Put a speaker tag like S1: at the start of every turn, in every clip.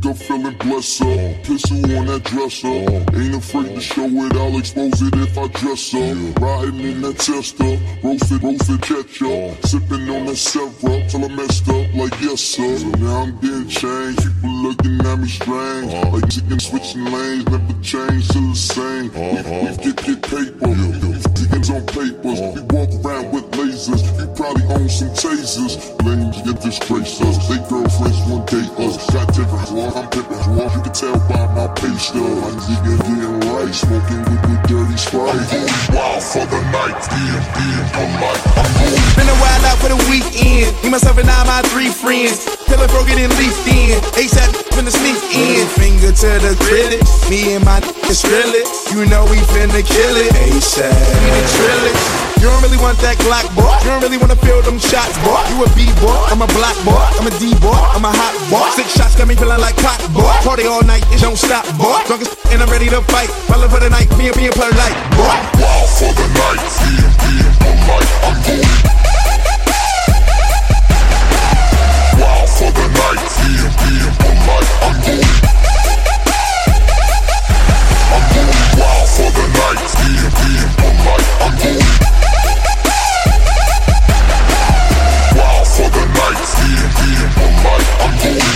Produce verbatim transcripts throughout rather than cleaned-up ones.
S1: up feeling blessed up. Pistol on that dresser. Ain't afraid to show it, I'll expose it if I dress up. Riding in that tester, roasted, roasted ketchup. Sipping on that syrup till I messed up like yes sir. So now I'm getting changed, people looking at me strange. Like chicken switching lanes, never change to the same. We, we get, get paper, tickets on papers. We walk around with lasers, we probably own some tasers. Lames get disgrace us, they girlfriends one date us. Got different one, I'm different one. You can tell by my pay stub. I'm nigga getting right, smoking with the dirty Sprite. I'm going wild for the night, being, being polite. I'm going.
S2: Been a while out for the weekend. Me, myself, and I, my three friends. Pillar broken and leafed in. ASAP finna sneak in. Finger to the critics. Me and my niggas drill it. You know we finna kill it. ASAP. We the drill it. You don't really want that Glock, boy. You don't really wanna feel them shots, boy. You a B-boy, I'm a black boy. I'm a D-boy, I'm a hot boy. Six shots got me feeling like cotton, boy. Party all night, it don't stop, boy. Drunk as and I'm ready to fight. Falling for the night, being, being polite, boy.
S1: Wild for the night, being, being polite. I'm going. Wild for the night, being, being polite. I'm going. I'm going wild for the night, being, being polite. I'm going. Wild for the night, being, being polite. I'm going.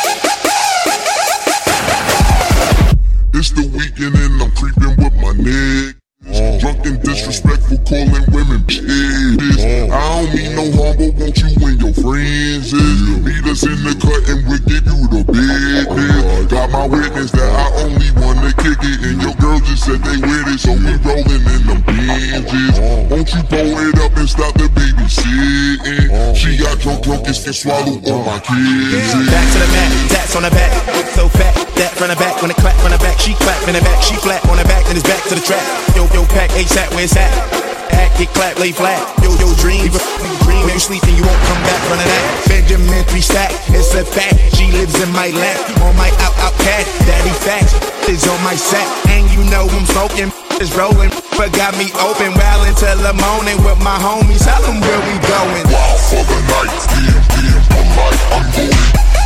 S1: It's the weekend and I'm creeping with my niggas. Uh, Drunk and disrespectful, calling women bitches. Uh, I don't mean no harm, but won't you and your friends is? Meet us in the cut and we'll give you the business. Got my witness that I only wanna kick it, and your girl just said they with it, so we rolling in them binges. Won't you pull it up and stop the babysitting? She got drunk, drunk and swallowed all my kids.
S2: Back to the mat, tats on the back, so fat. That from the back, when it clap from the back, she clap in the back, she flat on the back, then it's back to the track. Yo, yo, pack, ASAP, where it's at? Act, get clap, lay flat. Yo, yo, dream, leave a dream. When you sleep and you won't come back from that. Benjamin three stack, it's a fact. She lives in my lap, on my out, out cat. Daddy facts is on my sack, and you know I'm smoking, is rolling, but got me open, well until the morning with my homies. Tell them where we going.
S1: Wild for the night, being, being polite. I'm going.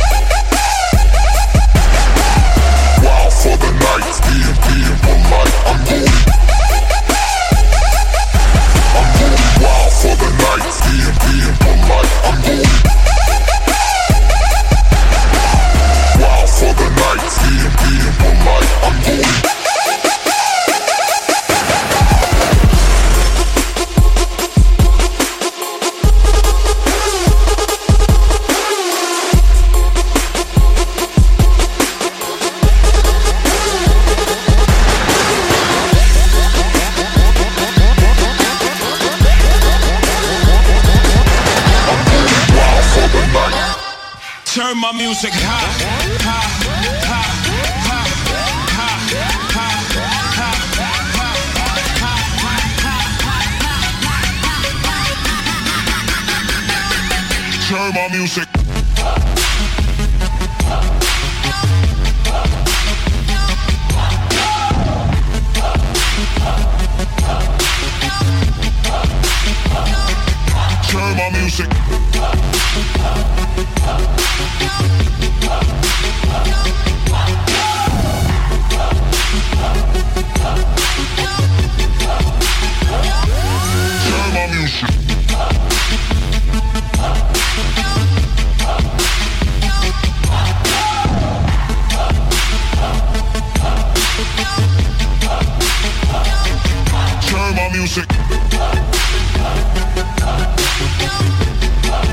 S1: Wild for the night, being, being polite. I'm going. I'm going wild for the night, being, being polite. I'm going. Wild for the night, being, being polite. I'm going.
S3: Turn my music high, high, high, high, high, high, high, high. Turn my music. Turn my music. Turn my music.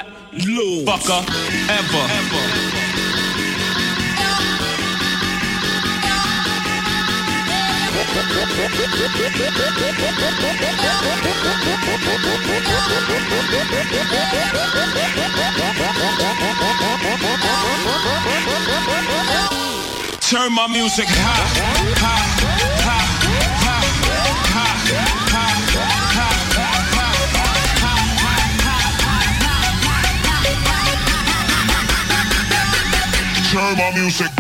S3: lose, fucker, ever. ever. Turn my music high, high, high, high, high, high, high. Turn my music.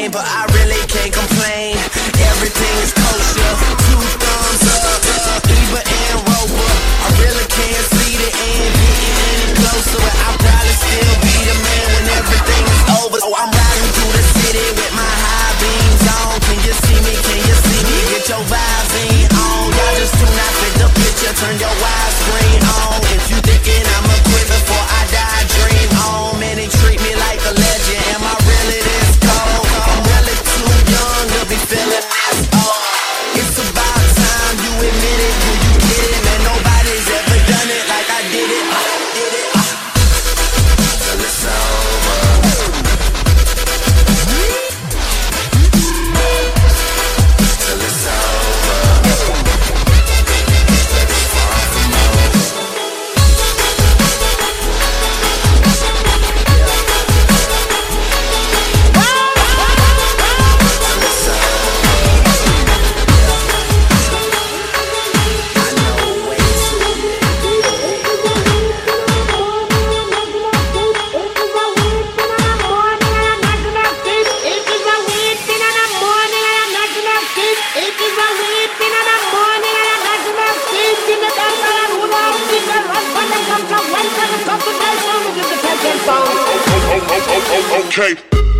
S4: pain, but I really can't complain. Everything is kosher, two thumbs up, Eva and Rover. I really can't see the end, getting any closer. I'll probably still be the man when everything is over. So I'm riding through the city with my high beams on. Can you see me? Can you see me? Get your vibes in on. Y'all just do not fit the picture. Turn your widescreen on. If you thinking I'ma quit before I die, dream on. Man, they treat me like a legend. Am I really this cold? I'm really too young to be feeling this old. It's about time you admit it. Do you get it? Man, nobody's ever done it like I did it. I did it. Till it's over. Till it's over. But it's far from over.
S1: Okay.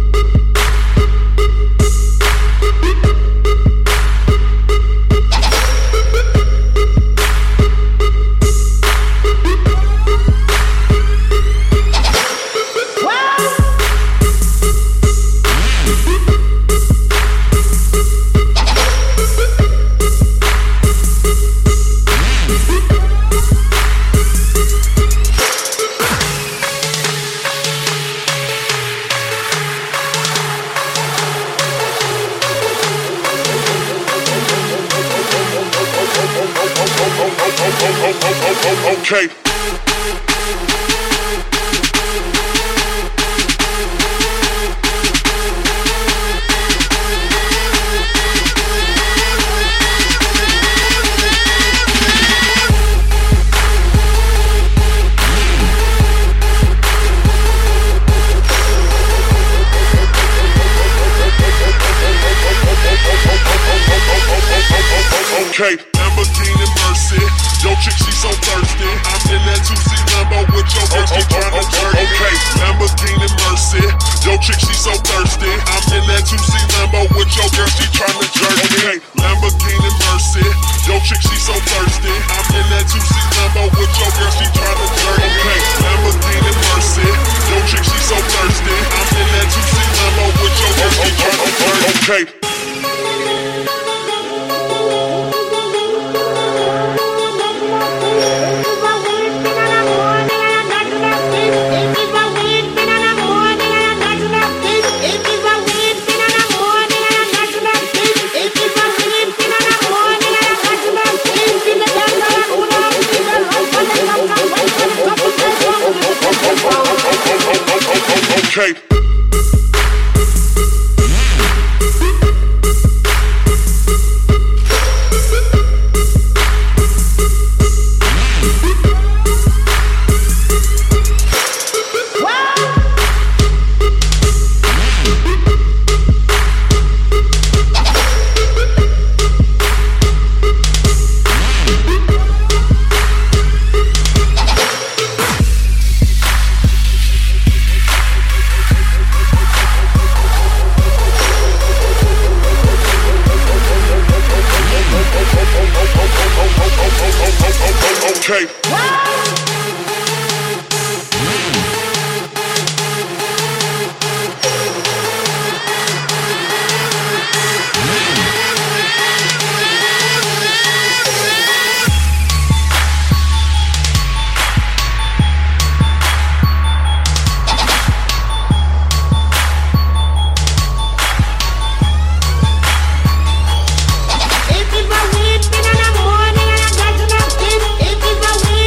S1: Okay. Okay, Lamborghini Mercy, yo chick she so thirsty. I'm in that two C Lambo with your girl, she tryna jerk. Okay, Lamborghini Mercy, yo chick she so thirsty. I'm in that two C Lambo with your girl, she tryna jerk. Okay, Lamborghini Mercy, yo chick she so thirsty. I'm in that two C Lambo with your girl, she tryna jerk. Okay, Lamborghini Mercy, yo chick she so thirsty. I'm in that two C Lambo with your girl, she tryna jerk. Okay. Okay. Okay.
S5: If it's a weed, then in the morning, and I got to know this. If it's a weed.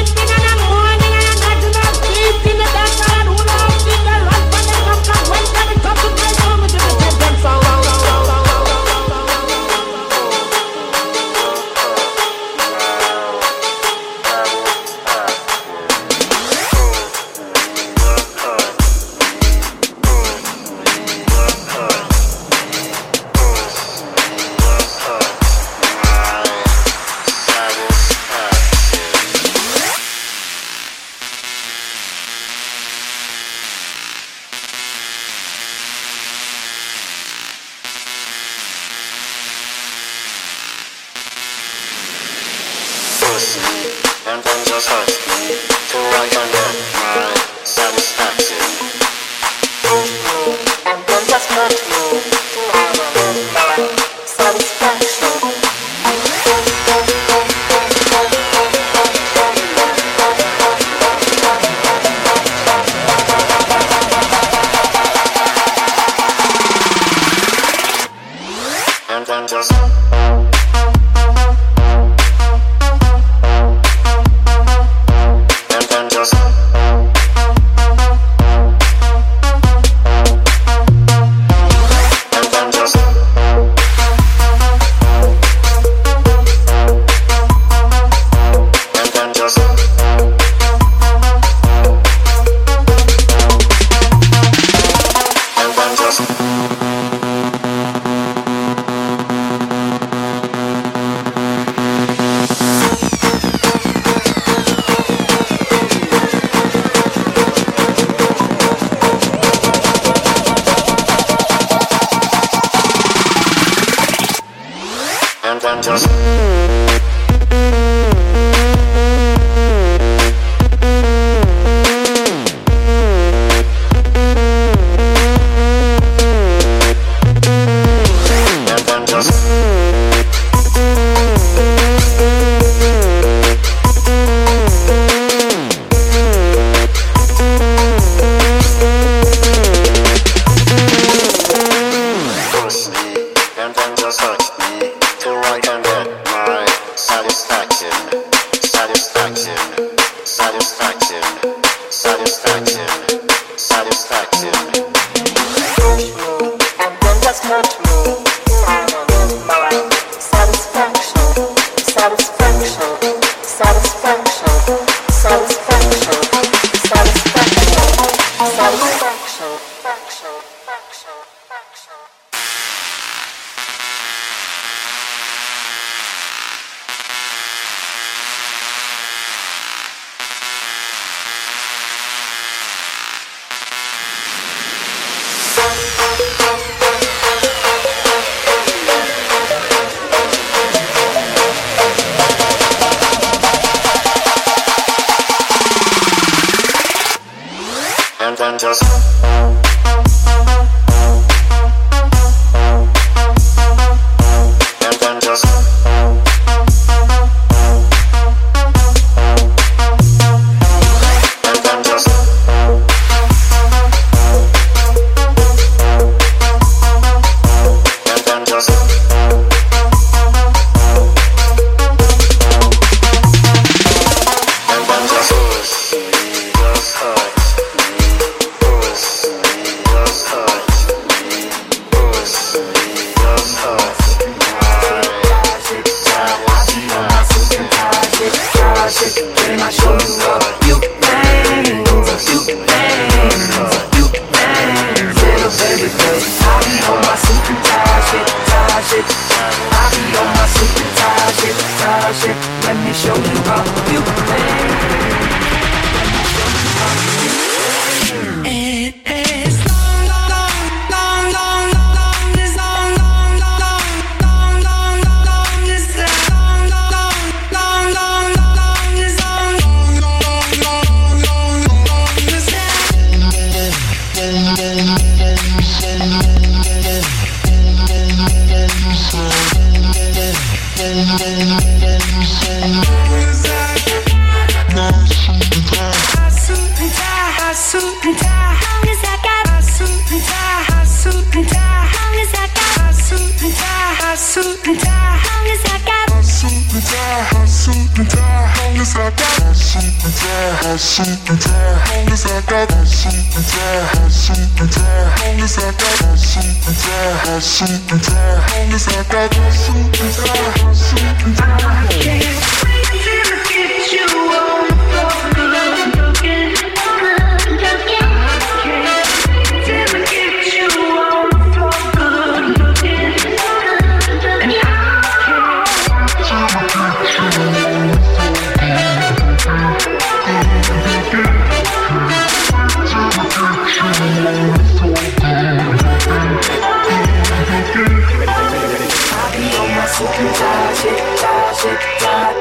S5: I be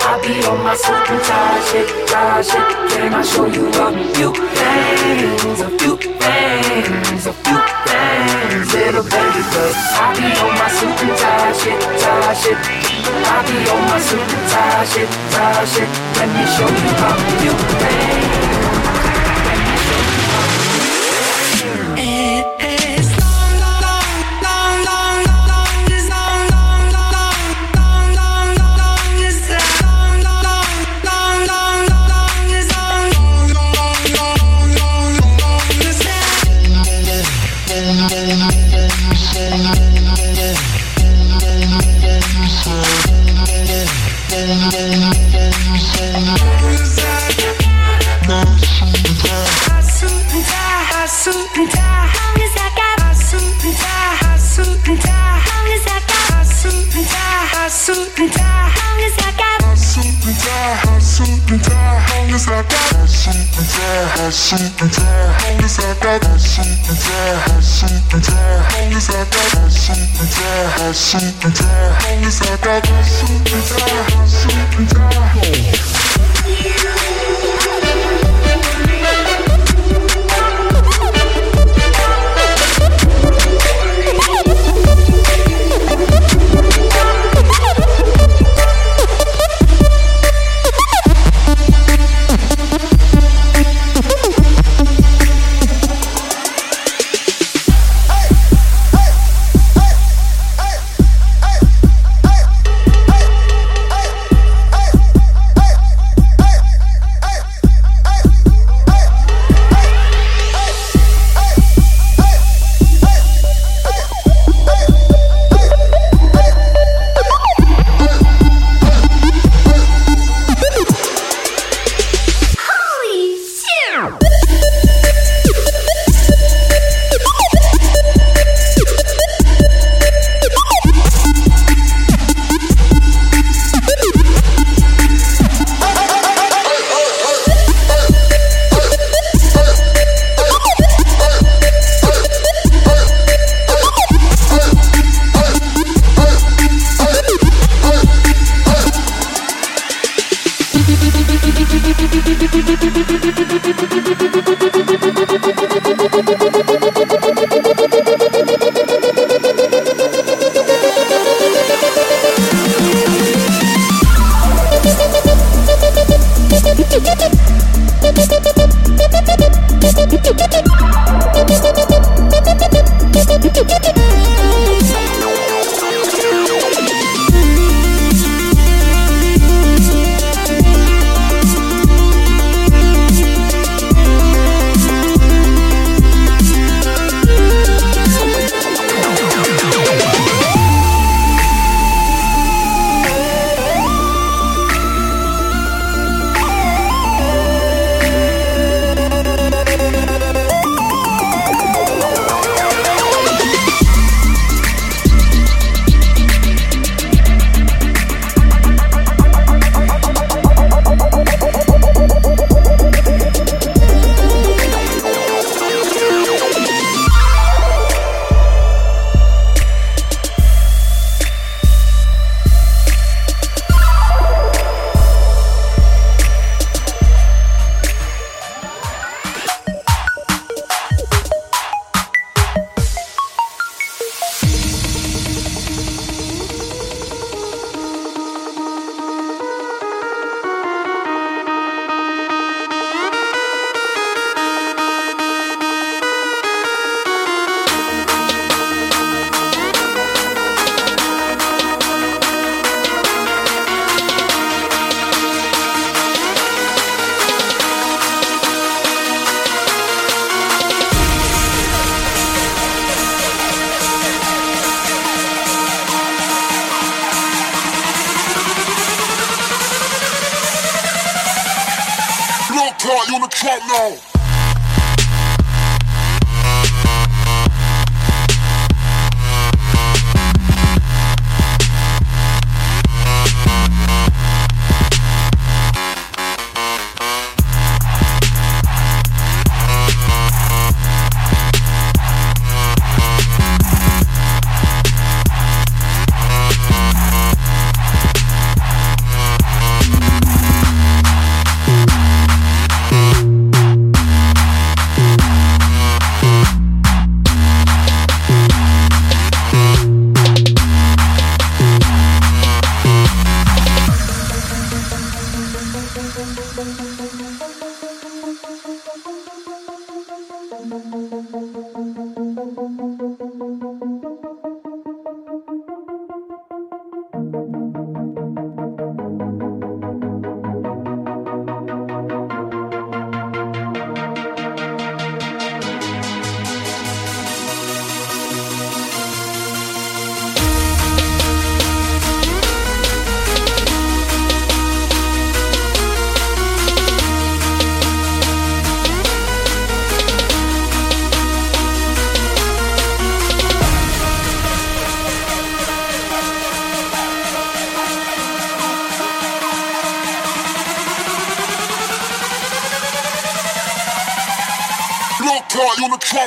S5: on my suit and tie shit, tie shit. Can I show you a few things, a few things, a few things, little baby? Cause I be on my suit and tie shit, tie shit. I be on my suit and tie shit, tie shit. Let me show you a few things.
S1: You on the track now.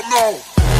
S1: out now.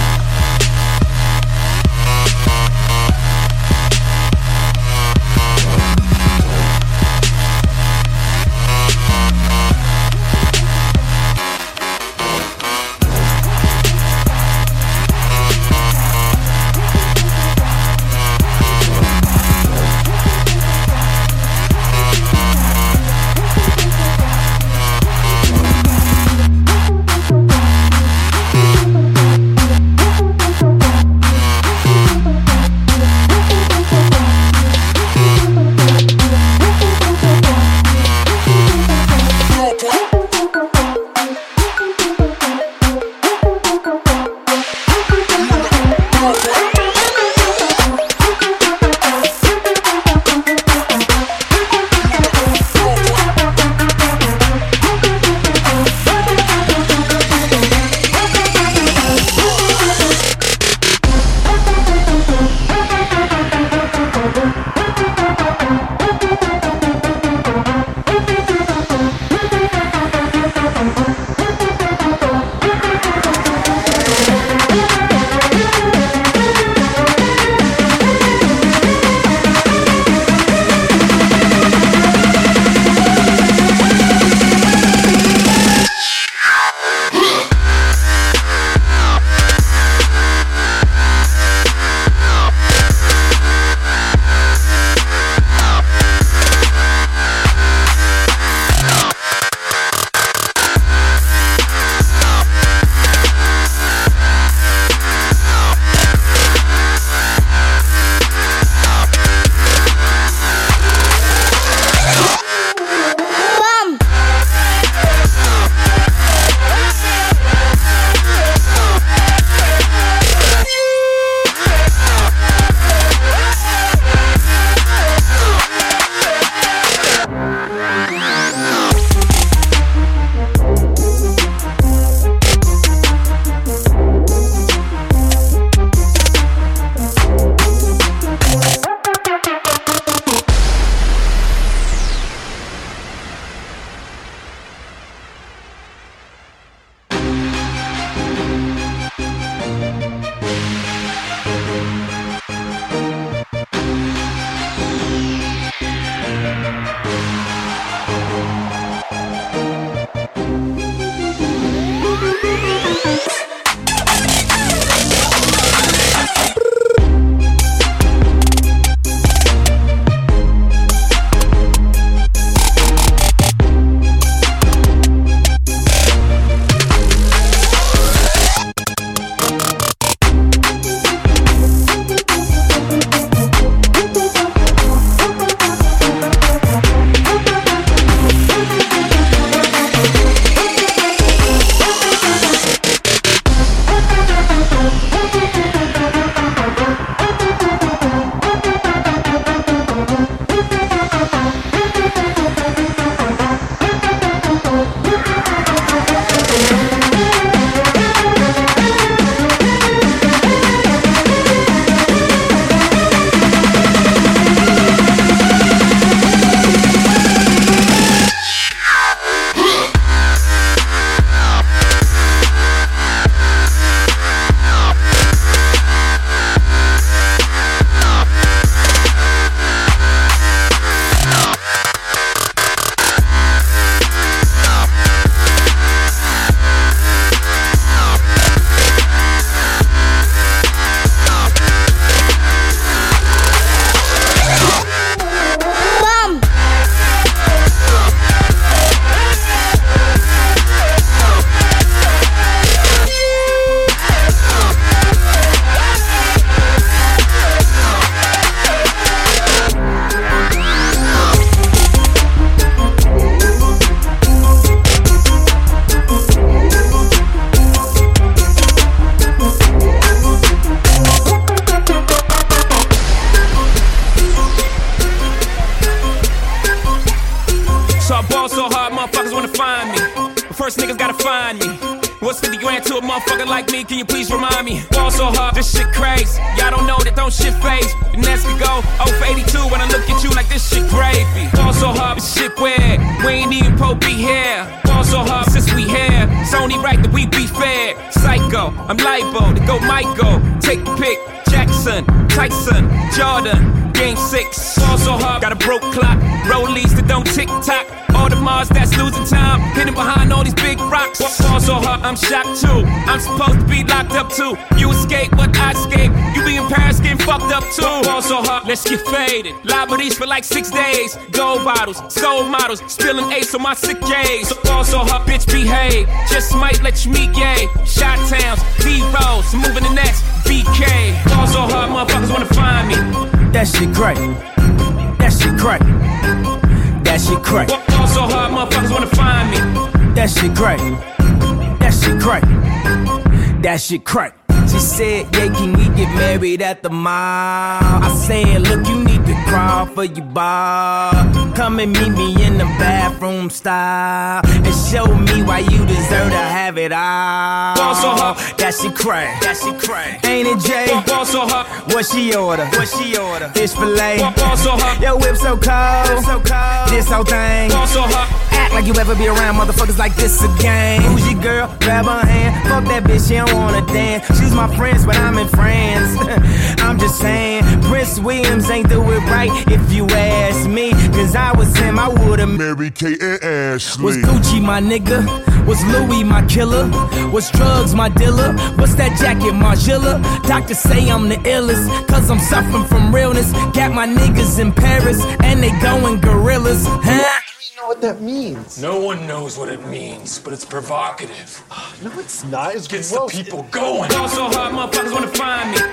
S6: First niggas gotta find me. What's fifty grand to a motherfucker like me? Can you please remind me? Ball so hard, this shit crazy. Y'all don't know that don't shit phase. The next we go oh for eighty-two when I look at you like this shit gravy. Ball so hard, this shit weird. We ain't even po be here. Ball so hard since we here. It's only right that we be fair. Psycho. Psycho, I'm liable to go Michael. Take the pick, Jackson, Tyson, Jordan. Game six, fall so hard, got a broke clock. Rollies that don't tick tock. All the Mars that's losing time, hidden behind all these big rocks. Fall so hard, I'm shocked too. I'm supposed to be locked up too. You escape, but I escape. You be in Paris getting fucked up too. Fall so hard, let's get faded. Liberties for like six days. Gold bottles, soul models, spilling ace on my sick days. Fall so hard, bitch behave. Just might let you meet gay. Shot towns, D-Rolls, moving the next B K. Fall so hard, motherfuckers wanna find me.
S7: That shit crack. That shit crack. That shit crack.
S6: Fall so hard, motherfuckers wanna find me.
S7: That shit crack. That shit crack. That shit crack. She said, yeah, can we get married at the mall? I said, look, you need to crawl for your bar. Come and meet me in the bathroom style and show me why you deserve to have it all.
S6: Fall so hard.
S7: That shit crack. That shit crack. Ain't it, Jay?
S6: Fall so hard.
S7: What she order? What she order? Fish fillet.
S6: Fall so hard.
S7: Yo, whip so cold. Whip so cold. This whole thing.
S6: Fall so hard.
S7: Act like you ever be around motherfuckers like this again. Who's your girl? Grab her hand. Fuck that bitch, she don't wanna dance. She's my friends, but I'm in France. I'm just saying, Prince Williams ain't do it right if you ask me. Cause I was him, I would've
S1: married Kate and Ashley.
S7: Was Gucci my nigga? Was Louis my killer? Was drugs my dealer? What's that jacket, Margiela? Doctors say I'm the illest, cause I'm suffering from realness. Got my niggas in Paris, and they going gorillas, huh?
S8: Know what that means.
S9: No one knows what it means, but it's provocative.
S8: No, it's not. It
S9: gets
S8: gross.
S9: the people going.
S6: Fall so hard, motherfuckers wanna find me.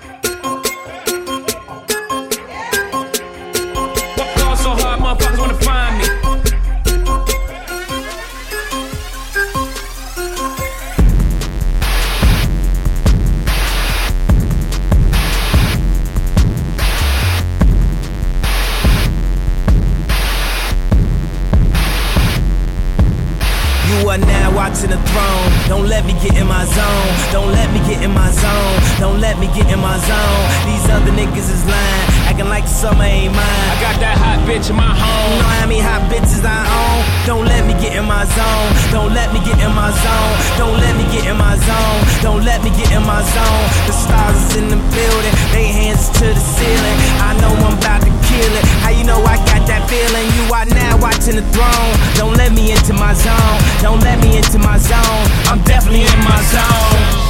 S6: Fall so hard, motherfuckers wanna find me.
S7: You are now watching the throne. Don't let me get in my zone. Don't let me get in my zone. Don't let me get in my zone. These other niggas is lying, acting like the summer ain't mine.
S6: I got that hot bitch in my home.
S7: You know how many hot bitches I own? Don't let me get in my zone. Don't let me get in my zone. Don't let me get in my zone. Don't let me get in my zone. The stars is in the building, they hands to the ceiling. I know I'm about to kill it. How you know I got that feeling? You are now watching the throne. Don't let me into my zone. Don't let me into my zone. I'm definitely in my zone.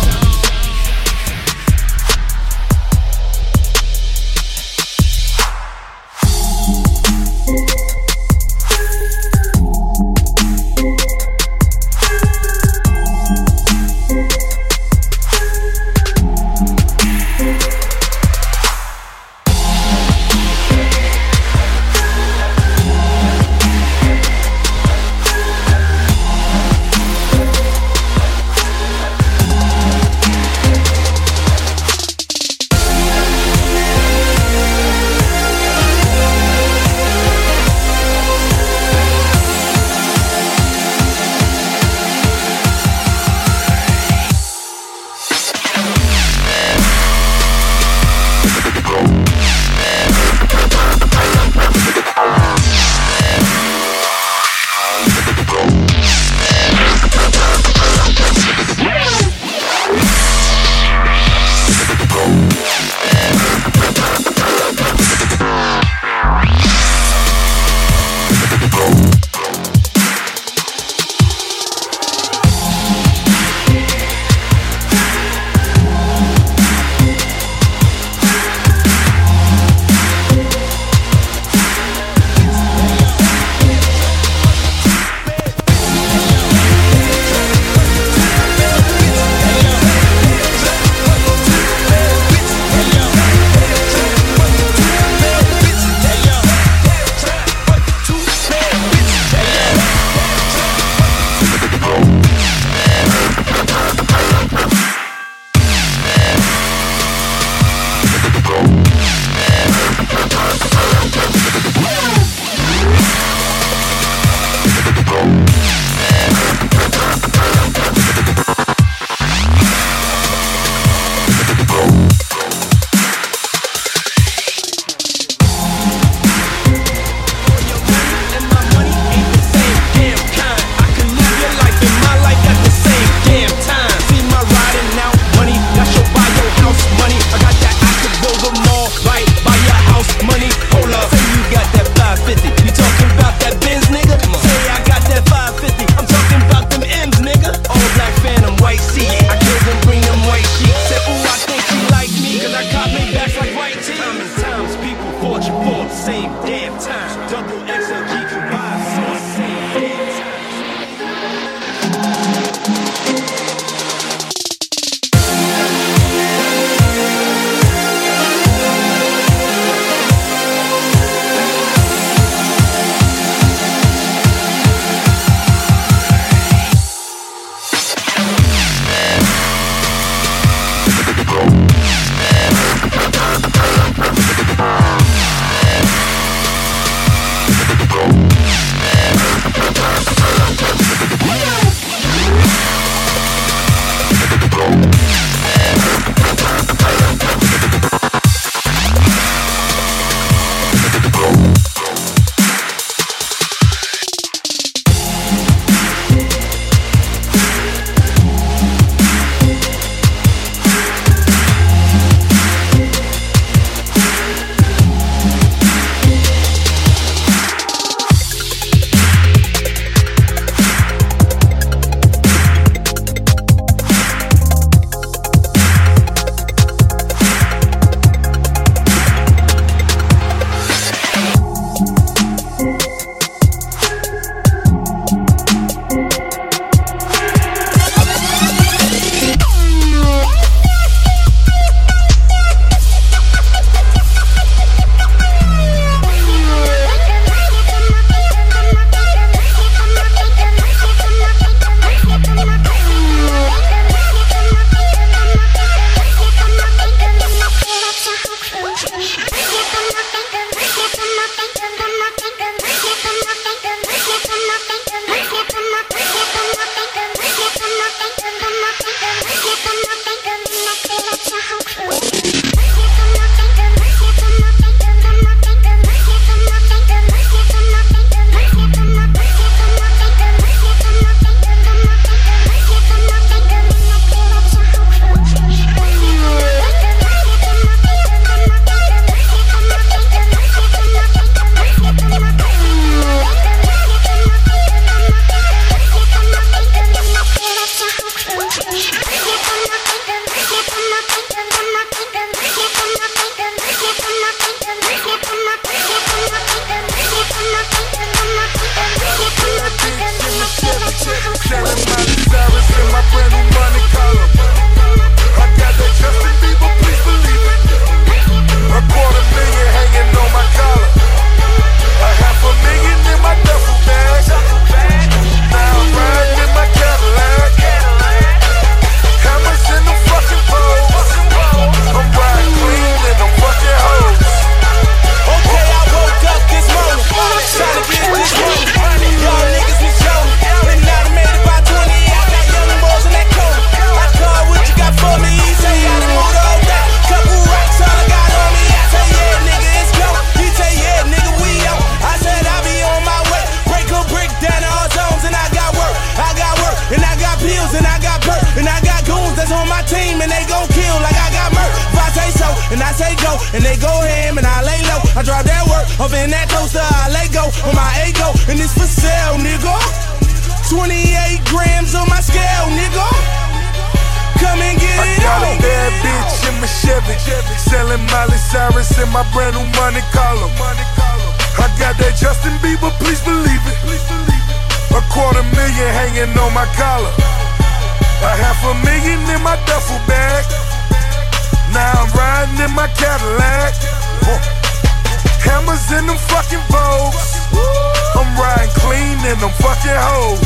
S7: and they go ham and I lay low. I drop that work up in that toaster, I let go on my ego, and it's for sale, nigga. twenty-eight grams on my scale, nigga. Come and get
S10: I
S7: it
S10: got
S7: on.
S10: a bad bitch in my Chevy, selling Miley Cyrus in my brand new money collar. I got that Justin Bieber, please believe it. A quarter million hanging on my collar. A half a million in my duffel bag. Now I'm riding in my Cadillac. Hammers in them fucking Vogues. I'm riding clean in them fucking hoes.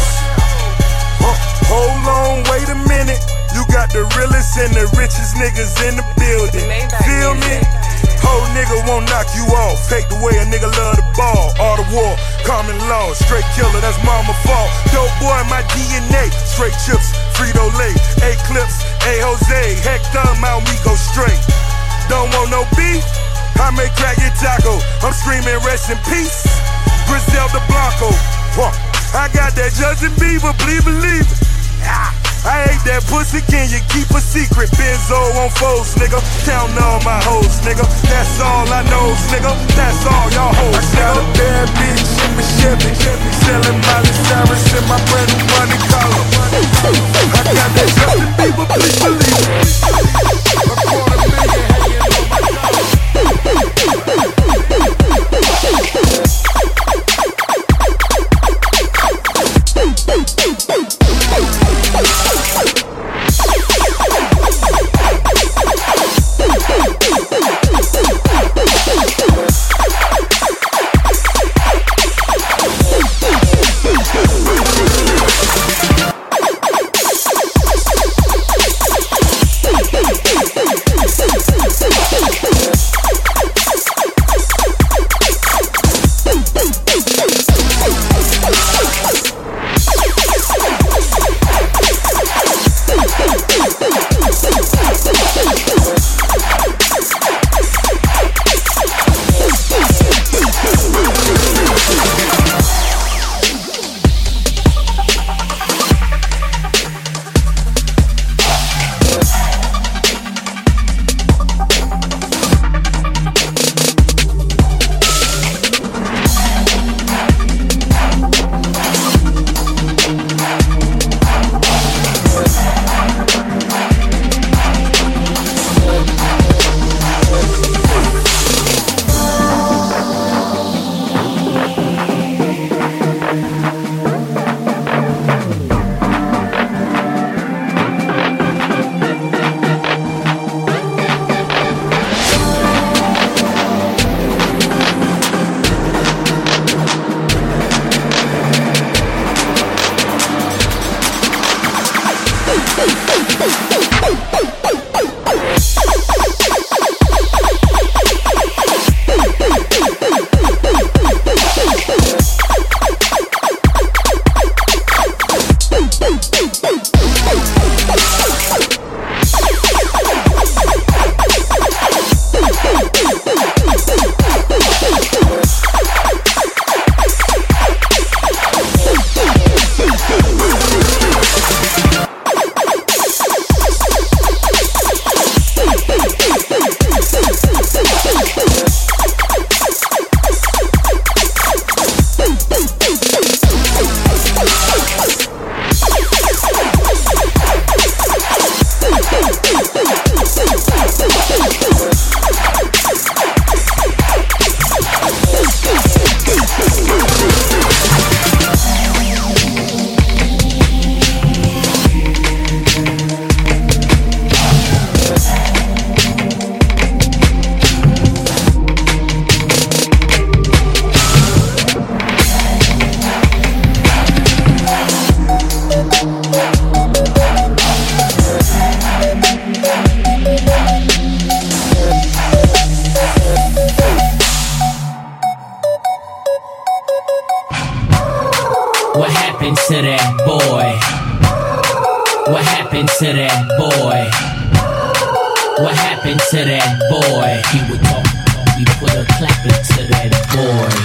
S10: Hold on, wait a minute. You got the realest and the richest niggas in the building. Feel me? Whole nigga won't knock you off. Fake the way a nigga love the ball. All the war, common law. Straight killer, that's mama fault. Dope boy, my D N A. Straight chips, Frito-Lay. Eclipse, A Jose. Hector, Mount me go straight. Don't want no beef? I may crack your taco. I'm screaming rest in peace. Griselda Blanco. Huh. I got that Justin Bieber, believe, believe it. Ah. I hate that pussy, can you keep a secret? Benzo on foes, nigga. Counting all my hoes, nigga. That's all I know, nigga. That's all y'all hoes, I got a bad bitch in my Chevy, selling Miley Cyrus in my brand new money collar. I got that Justin Bieber, please believe it. A quarter million hanging on my collar.
S11: What happened to that boy? What happened to that boy? What happened to that boy? He would talk, we put a clap into that boy.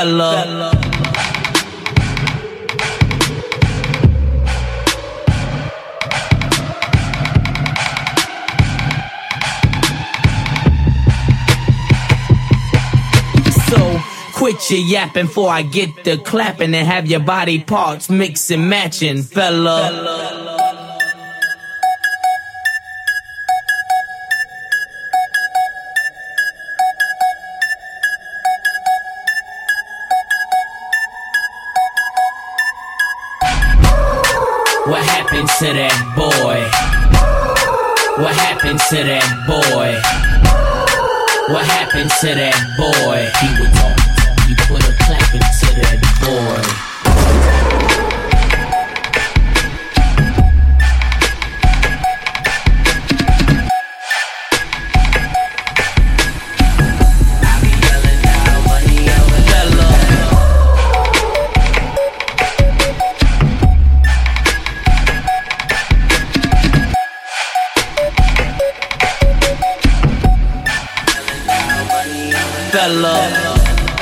S7: fella. So quit your yapping before I get the clapping and have your body parts mix and matching, fella. What happened to that boy? What happened to that boy? What happened to that boy? He would talk, you put a clap into that boy. Fella.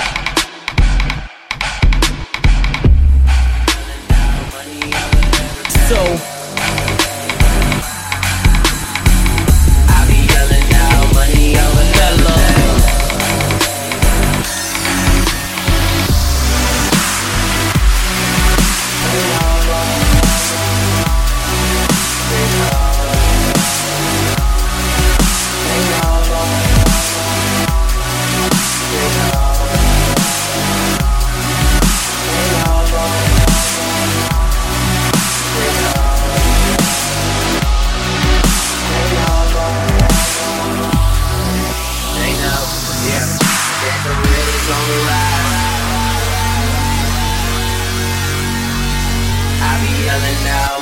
S7: So I be yelling out money over fella. I be yelling out